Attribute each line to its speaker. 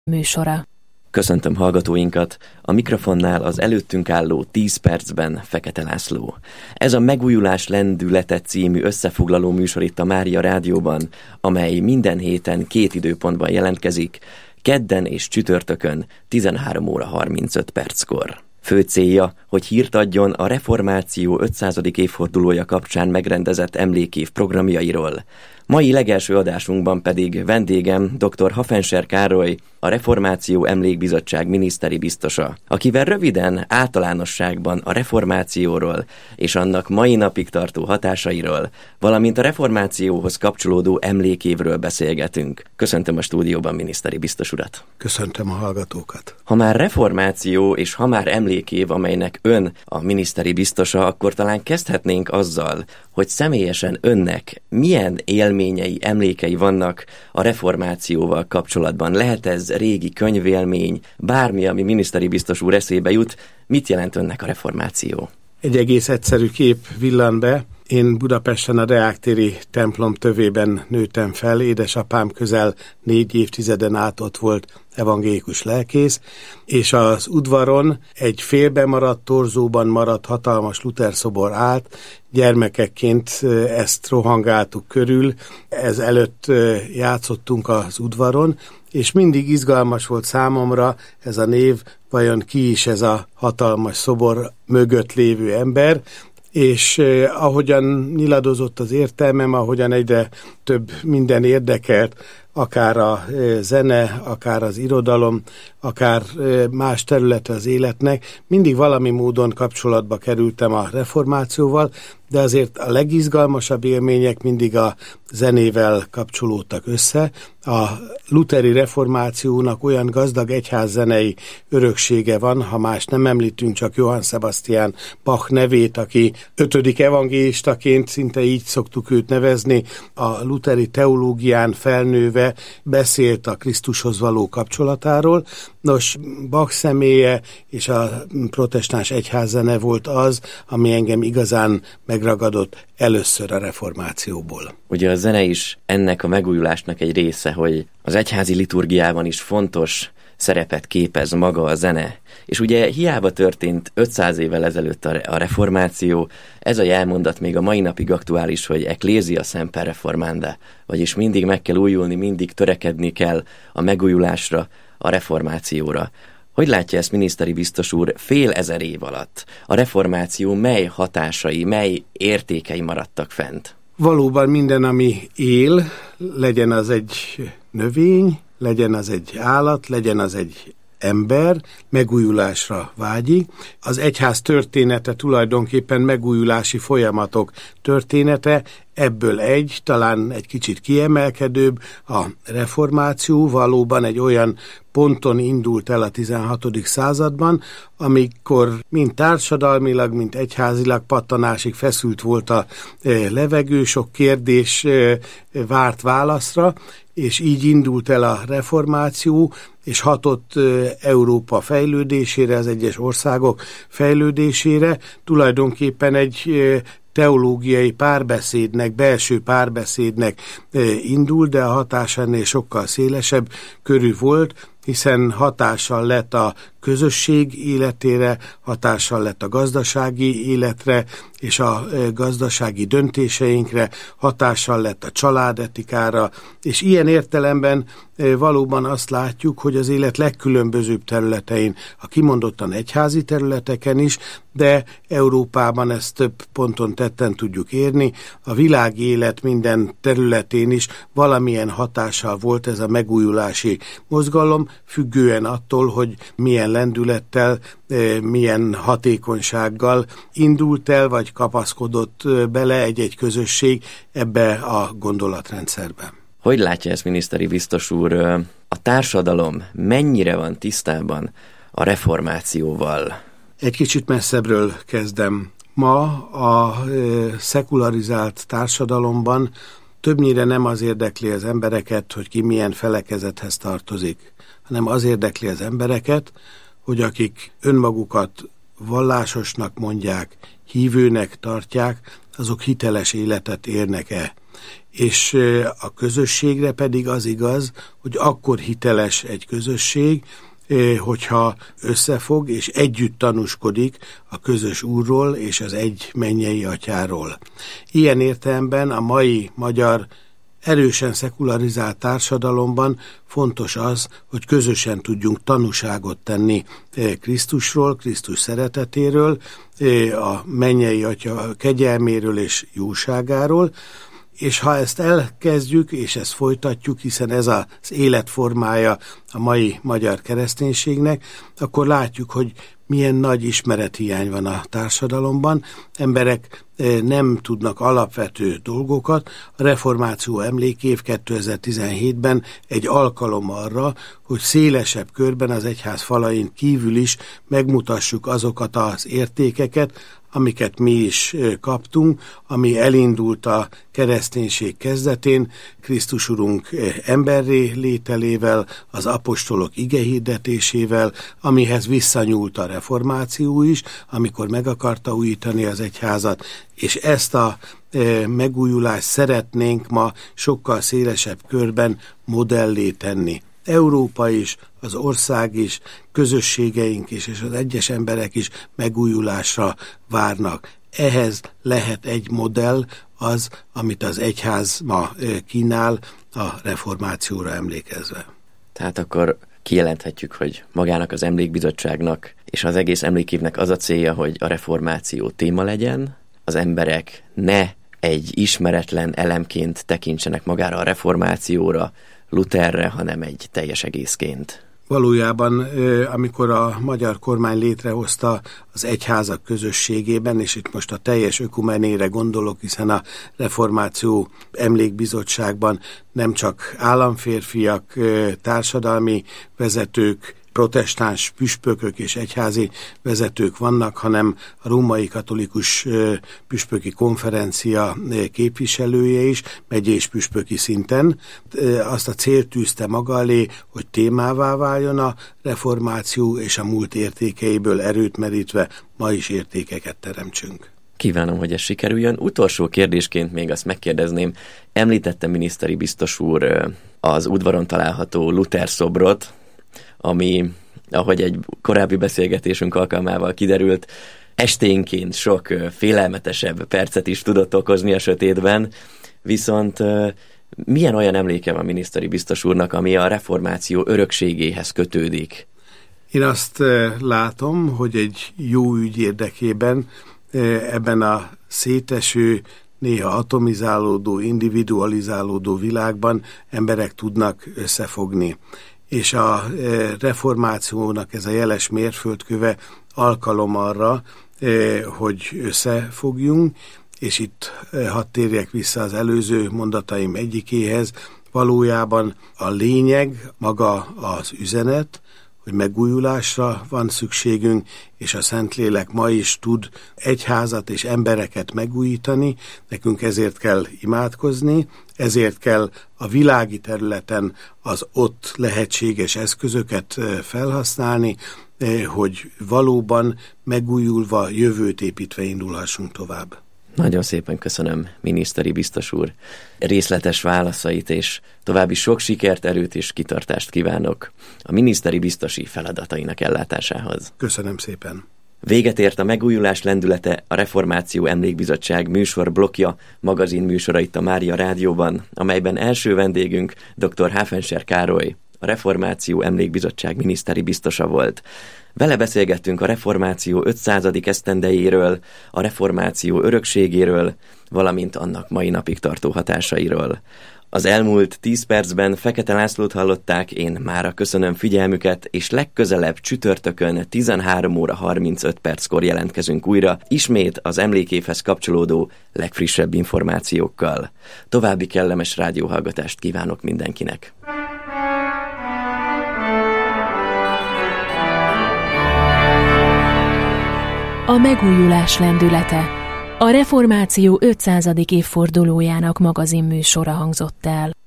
Speaker 1: műsora.
Speaker 2: Köszöntöm hallgatóinkat, a mikrofonnál az előttünk álló 10 percben Fekete László. Ez a Megújulás lendülete című összefoglaló műsor itt a Mária Rádióban, amely minden héten 2 időpontban jelentkezik, kedden és csütörtökön 13 óra 35 perckor. Fő célja, hogy hírt adjon a Reformáció 500. évfordulója kapcsán megrendezett emlékév programjairól. Mai legelső adásunkban pedig vendégem dr. Hafenser Károly, a Reformáció Emlékbizottság miniszteri biztosa, akivel röviden általánosságban a reformációról és annak mai napig tartó hatásairól, valamint a reformációhoz kapcsolódó emlékévről beszélgetünk. Köszöntöm a stúdióban miniszteri biztos urat.
Speaker 3: Köszöntöm a hallgatókat.
Speaker 2: Ha már reformáció és ha már emlékév, amelynek ön a miniszteri biztosa, akkor talán kezdhetnénk azzal, hogy személyesen önnek milyen élményei, emlékei vannak a reformációval kapcsolatban. Lehet ez régi könyvélmény, bármi, ami miniszteri biztos úr eszébe jut. Mit jelent önnek a reformáció?
Speaker 3: Egy egész egyszerű kép villan be. Én Budapesten a Deák-téri templom tövében nőttem fel, édesapám közel 4 évtizeden át ott volt evangélikus lelkész, és az udvaron egy félbemaradt, torzóban maradt hatalmas Luther szobor állt, gyermekekként ezt rohangáltuk körül, ez előtt játszottunk az udvaron, és mindig izgalmas volt számomra ez a név, vajon ki is ez a hatalmas szobor mögött lévő ember, és ahogyan nyiladozott az értelmem, ahogyan egyre több minden érdekelt, akár a zene, akár az irodalom, akár más területe az életnek, mindig valami módon kapcsolatba kerültem a reformációval, de azért a legizgalmasabb élmények mindig a zenével kapcsolódtak össze. A lutheri reformációnak olyan gazdag egyházzenei öröksége van, ha más nem említünk, csak Johann Sebastian Bach nevét, aki 5. evangélistaként, szinte így szoktuk őt nevezni, a lutheri teológián felnőve beszélt a Krisztushoz való kapcsolatáról. Nos, Bach személye és a protestáns egyházzene volt az, ami engem igazán megragadott először a reformációból.
Speaker 2: Ugye a zene is ennek a megújulásnak egy része, hogy az egyházi liturgiában is fontos szerepet képez maga a zene. És ugye hiába történt 500 évvel ezelőtt a reformáció, ez a jelmondat még a mai napig aktuális, hogy ecclesia semper reformanda, vagyis mindig meg kell újulni, mindig törekedni kell a megújulásra, a reformációra. Hogy látja ezt miniszteri biztos úr, fél ezer év alatt a reformáció mely hatásai, mely értékei maradtak fent?
Speaker 3: Valóban minden, ami él, legyen az egy növény, legyen az egy állat, legyen az egy ember, megújulásra vágyik. Az egyház története tulajdonképpen megújulási folyamatok története, ebből talán egy kicsit kiemelkedőbb, a reformáció valóban egy olyan ponton indult el a 16. században, amikor mind társadalmilag, mind egyházilag pattanásig feszült volt a levegő, sok kérdés várt válaszra, és így indult el a reformáció, és hatott Európa fejlődésére, az egyes országok fejlődésére, tulajdonképpen egy teológiai párbeszédnek, belső párbeszédnek indult, de a hatás ennél sokkal szélesebb körű volt, hiszen hatással lett a közösség életére, hatással lett a gazdasági életre és a gazdasági döntéseinkre, hatással lett a családetikára, és ilyen értelemben valóban azt látjuk, hogy az élet legkülönbözőbb területein, a kimondottan egyházi területeken is, de Európában ezt több ponton tetten tudjuk érni, a világi élet minden területén is valamilyen hatással volt ez a megújulási mozgalom, függően attól, hogy milyen lendülettel, milyen hatékonysággal indult el, vagy kapaszkodott bele egy-egy közösség ebbe a gondolatrendszerbe.
Speaker 2: Hogy látja ezt, miniszteri biztos úr, a társadalom mennyire van tisztában a reformációval?
Speaker 3: Egy kicsit messzebbről kezdem. Ma a szekularizált társadalomban többnyire nem az érdekli az embereket, hogy ki milyen felekezethez tartozik, hanem az érdekli az embereket, hogy akik önmagukat vallásosnak mondják, hívőnek tartják, azok hiteles életet élnek-e. és a közösségre pedig az igaz, hogy akkor hiteles egy közösség, hogyha összefog és együtt tanúskodik a közös Úrról és az egy mennyei Atyáról. Ilyen értelemben a mai magyar erősen szekularizált társadalomban fontos az, hogy közösen tudjunk tanúságot tenni Krisztusról, Krisztus szeretetéről, a mennyei Atya kegyelméről és jóságáról, és ha ezt elkezdjük, és ezt folytatjuk, hiszen ez az életformája a mai magyar kereszténységnek, akkor látjuk, hogy milyen nagy ismerethiány van a társadalomban. Emberek nem tudnak alapvető dolgokat. A reformáció emlékév 2017-ben egy alkalom arra, hogy szélesebb körben az egyház falain kívül is megmutassuk azokat az értékeket, amiket mi is kaptunk, ami elindult a kereszténység kezdetén, Krisztus Urunk emberré lételével, az apostolok igehirdetésével, amihez visszanyúlt a reformáció is, amikor meg akarta újítani az egyházat, és ezt a megújulást szeretnénk ma sokkal szélesebb körben modellé tenni. Európa is, az ország is, közösségeink is, és az egyes emberek is megújulásra várnak. Ehhez lehet egy modell az, amit az egyház ma kínál a reformációra emlékezve.
Speaker 2: Tehát akkor kijelenthetjük, hogy magának az emlékbizottságnak és az egész emlékévnek az a célja, hogy a reformáció téma legyen, az emberek ne egy ismeretlen elemként tekintsenek magára a reformációra, Lutherre, hanem egy teljes egészként.
Speaker 3: Valójában, amikor a magyar kormány létrehozta az egyházak közösségében, és itt most a teljes ökumenére gondolok, hiszen a reformáció emlékbizottságban nem csak államférfiak, társadalmi vezetők, protestáns püspökök és egyházi vezetők vannak, hanem a római katolikus püspöki konferencia képviselője is, megyés püspöki szinten. Azt a célt tűzte maga elé, hogy témává váljon a reformáció, és a múlt értékeiből erőt merítve ma is értékeket teremtsünk.
Speaker 2: Kívánom, hogy ez sikerüljön. Utolsó kérdésként még azt megkérdezném, említette miniszteri biztos úr az udvaron található Luther szobrot, ami, ahogy egy korábbi beszélgetésünk alkalmával kiderült, esténként sok félelmetesebb percet is tudott okozni a sötétben, viszont milyen olyan emléke van miniszteri biztos úrnak, ami a reformáció örökségéhez kötődik?
Speaker 3: Én azt látom, hogy egy jó ügy érdekében ebben a széteső, néha atomizálódó, individualizálódó világban emberek tudnak összefogni. És a reformációnak ez a jeles mérföldköve alkalom arra, hogy összefogjunk, és itt hadd térjek vissza az előző mondataim egyikéhez, valójában a lényeg, maga az üzenet, hogy megújulásra van szükségünk, és a Szentlélek ma is tud egyházat és embereket megújítani, nekünk ezért kell imádkozni, ezért kell a világi területen az ott lehetséges eszközöket felhasználni, hogy valóban megújulva, jövőt építve indulhassunk tovább.
Speaker 2: Nagyon szépen köszönöm, miniszteri biztos úr, részletes válaszait, és további sok sikert, erőt és kitartást kívánok a miniszteri biztosi feladatainak ellátásához.
Speaker 3: Köszönöm szépen.
Speaker 2: Véget ért a megújulás lendülete, a Reformáció Emlékbizottság műsorblokja, magazin műsora itt a Mária Rádióban, amelyben első vendégünk dr. Háfenser Károly, a Reformáció Emlékbizottság miniszteri biztosa volt. Vele beszélgettünk a reformáció 500. esztendejéről, a reformáció örökségéről, valamint annak mai napig tartó hatásairól. Az elmúlt 10 percben Fekete Lászlót hallották, én mára köszönöm figyelmüket, és legközelebb csütörtökön 13 óra 35 perckor jelentkezünk újra, ismét az emlékévhez kapcsolódó legfrissebb információkkal. További kellemes rádióhallgatást kívánok mindenkinek!
Speaker 1: A megújulás lendülete. A reformáció 500. évfordulójának magazinműsora hangzott el.